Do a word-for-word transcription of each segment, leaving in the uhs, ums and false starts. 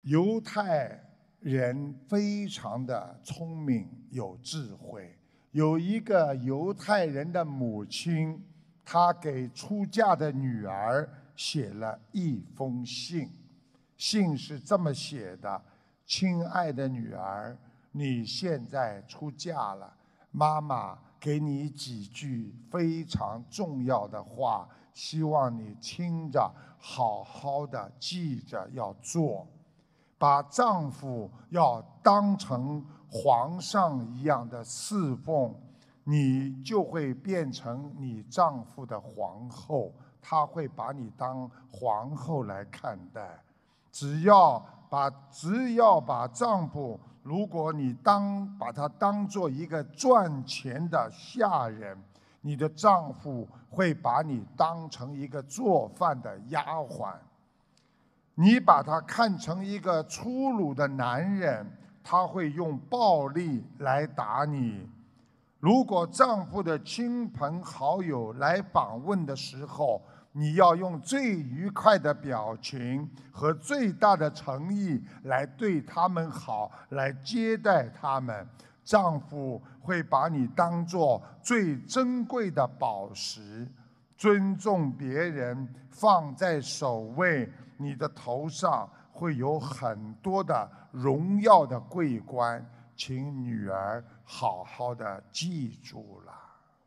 犹太人非常的聪明有智慧。有一个犹太人的母亲，她给出嫁的女儿写了一封信，信是这么写的：亲爱的女儿，你现在出嫁了，妈妈给你几句非常重要的话，希望你听着，好好的记着要做。把丈夫要当成皇上一样的侍奉，你就会变成你丈夫的皇后，他会把你当皇后来看待。只要把只要把丈夫，如果你当把他当做一个赚钱的下人，你的丈夫会把你当成一个做饭的丫鬟。你把他看成一个粗鲁的男人，他会用暴力来打你。如果丈夫的亲朋好友来访问的时候，你要用最愉快的表情和最大的诚意来对他们好，来接待他们。丈夫会把你当作最珍贵的宝石，尊重别人放在首位。你的头上会有很多的荣耀的桂冠，请女儿好好的记住了。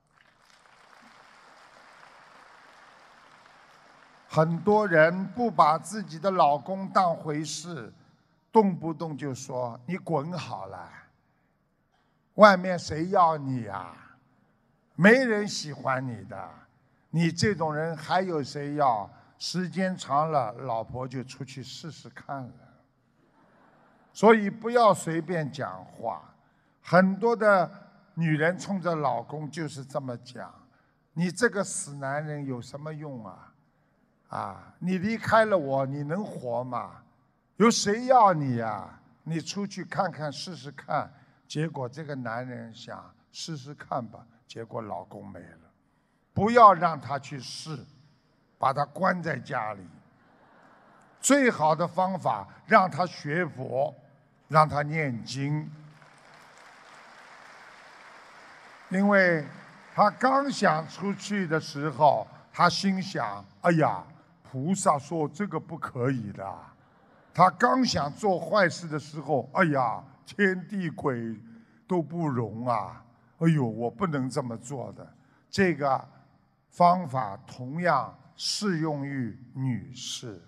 很多人不把自己的老公当回事，动不动就说你滚好了，外面谁要你呀？没人喜欢你的，你这种人还有谁要？时间长了，老婆就出去试试看了。所以不要随便讲话。很多的女人冲着老公就是这么讲：你这个死男人有什么用啊？啊，你离开了我，你能活吗？有谁要你呀？你出去看看试试看。结果这个男人想试试看吧，结果老公没了。不要让他去试，把他关在家里。最好的方法，让他学佛，让他念经。因为他刚想出去的时候，他心想：哎呀，菩萨说这个不可以的。他刚想做坏事的时候，哎呀，天地鬼都不容啊！哎呦，我不能这么做的。这个方法同样适用于女士。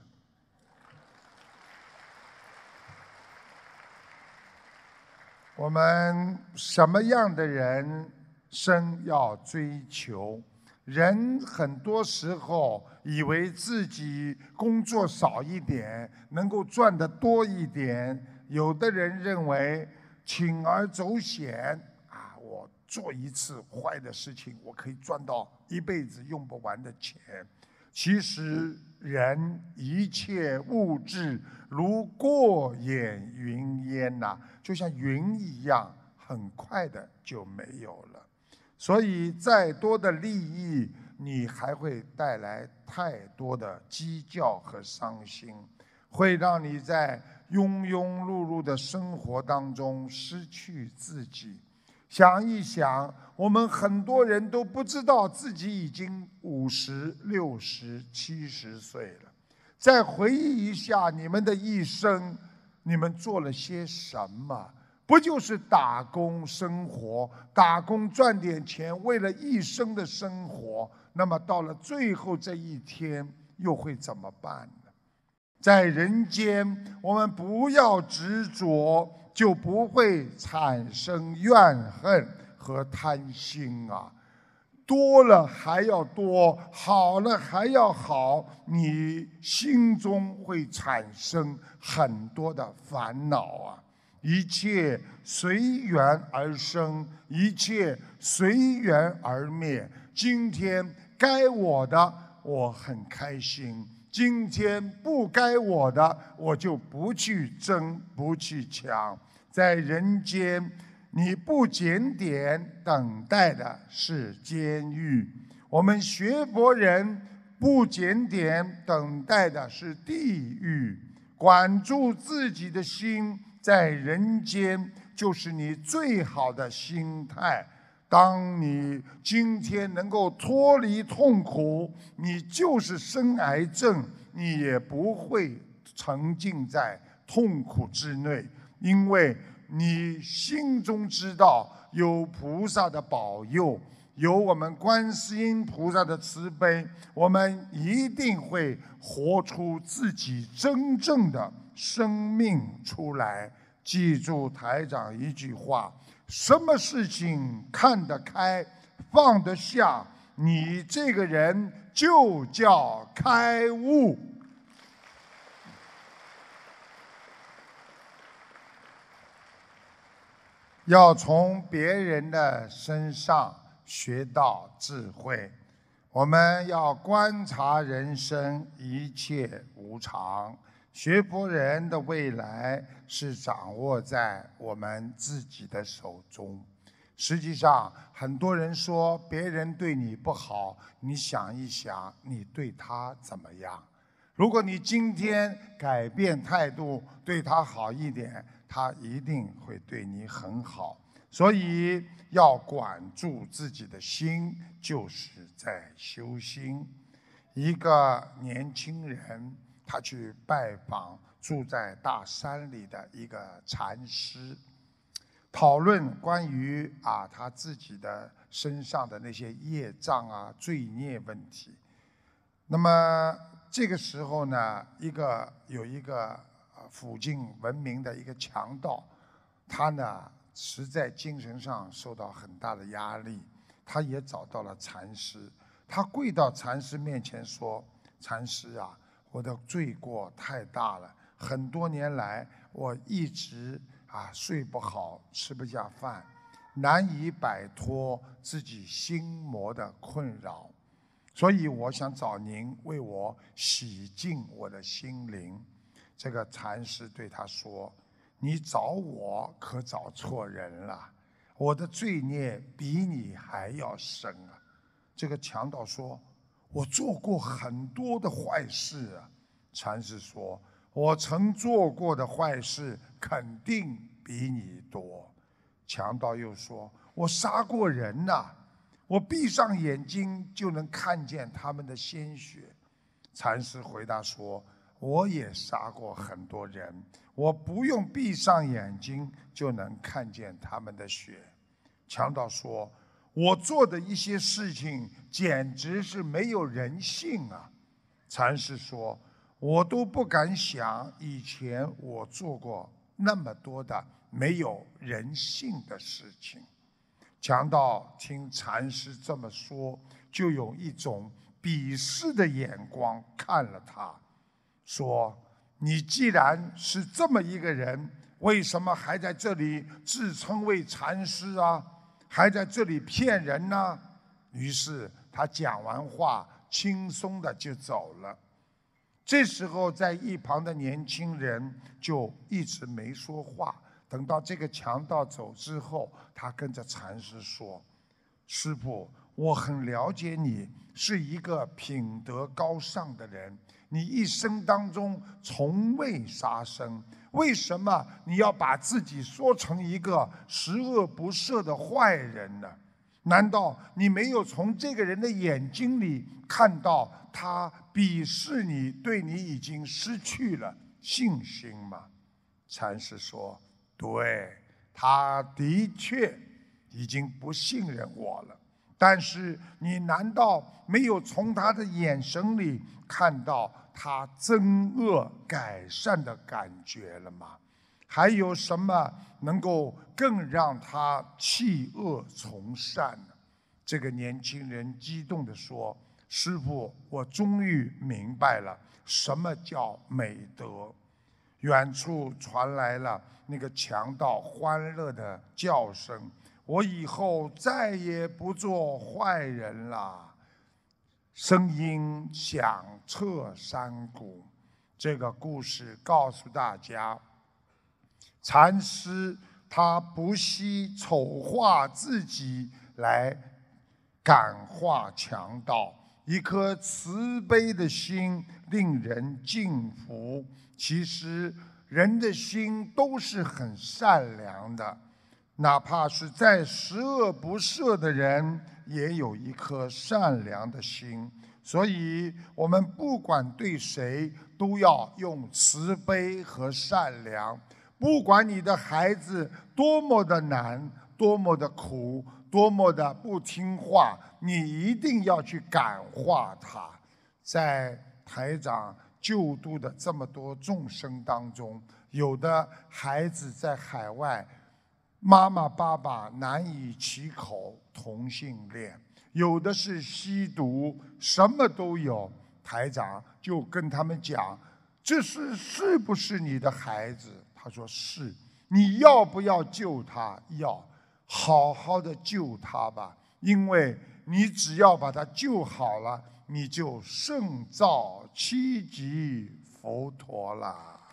我们什么样的人生要追求？人很多时候以为自己工作少一点，能够赚得多一点。有的人认为铤而走险啊，我做一次坏的事情，我可以赚到一辈子用不完的钱。其实人一切物质如过眼云烟呐、啊，就像云一样，很快的就没有了。所以再多的利益，你还会带来太多的计较和伤心，会让你在庸庸碌碌的生活当中失去自己。想一想，我们很多人都不知道自己已经五十、六十、七十岁了。再回忆一下你们的一生，你们做了些什么？不就是打工生活，打工赚点钱，为了一生的生活？那么到了最后这一天，又会怎么办呢？在人间，我们不要执着，就不会产生怨恨和贪心啊。多了还要多，好了还要好，你心中会产生很多的烦恼啊。一切随缘而生，一切随缘而灭。今天该我的，我很开心；今天不该我的，我就不去争，不去抢。在人间，你不检点，等待的是监狱；我们学佛人不检点，等待的是地狱。 管住自己的心，在人间就是你最好的心态。当你今天能够脱离痛苦，你就是生癌症，你也不会沉浸在痛苦之内，因为你心中知道有菩萨的保佑，有我们观世音菩萨的慈悲，我们一定会活出自己真正的生命出来。记住台长一句话，什么事情看得开放得下，你这个人就叫开悟。要从别人的身上学到智慧，我们要观察人生一切无常。学佛人的未来是掌握在我们自己的手中。实际上，很多人说别人对你不好，你想一想，你对他怎么样？如果你今天改变态度，对他好一点，他一定会对你很好。所以要管住自己的心，就是在修心。一个年轻人，他去拜访住在大山里的一个禅师，讨论关于啊他自己的身上的那些业障啊、罪孽问题。那么这个时候呢，一个有一个附近闻名的一个强盗，他呢实在精神上受到很大的压力，他也找到了禅师，他跪到禅师面前说：“禅师啊，我的罪过太大了，很多年来我一直啊睡不好，吃不下饭，难以摆脱自己心魔的困扰，所以我想找您为我洗净我的心灵。”这个禅师对他说：“你找我可找错人了，我的罪孽比你还要深啊。”这个强盗说：“我做过很多的坏事啊。”禅师说：“我曾做过的坏事肯定比你多。”强盗又说：“我杀过人呐、啊，我闭上眼睛就能看见他们的鲜血。”禅师回答说：“我也杀过很多人，我不用闭上眼睛就能看见他们的血。”强盗说：“我做的一些事情简直是没有人性啊。”禅师说：“我都不敢想，以前我做过那么多的没有人性的事情。”强盗听禅师这么说，就用一种鄙视的眼光看了他，说：“你既然是这么一个人，为什么还在这里自称为禅师啊？还在这里骗人呢？”于是他讲完话，轻松的就走了。这时候，在一旁的年轻人就一直没说话。等到这个强盗走之后，他跟着禅师说：“师父，我很了解你，是一个品德高尚的人，你一生当中从未杀生，为什么你要把自己说成一个十恶不赦的坏人呢？难道你没有从这个人的眼睛里看到他鄙视你，对你已经失去了信心吗？”禅师说：“对，他的确已经不信任我了，但是你难道没有从他的眼神里看到他增恶改善的感觉了吗？还有什么能够更让他弃恶从善呢？”这个年轻人激动地说：“师父，我终于明白了什么叫美德。”远处传来了那个强盗欢乐的叫声：“我以后再也不做坏人了。”声音响彻山谷。这个故事告诉大家，禅师他不惜丑化自己来感化强盗， 一颗慈悲的心令人敬服。其实人的心都是很善良的，哪怕是再十恶不赦的人，也有一颗善良的心。所以我们不管对谁，都要用慈悲和善良。不管你的孩子多么的难，多么的苦，多么的不听话，你一定要去感化他。在台长救度的这么多众生当中，有的孩子在海外，妈妈爸爸难以启口同性恋，有的是吸毒，什么都有。台长就跟他们讲，这是是不是你的孩子？他说是。你要不要救他？要，好好的救他吧，因为你只要把他救好了，你就胜造七级佛陀了。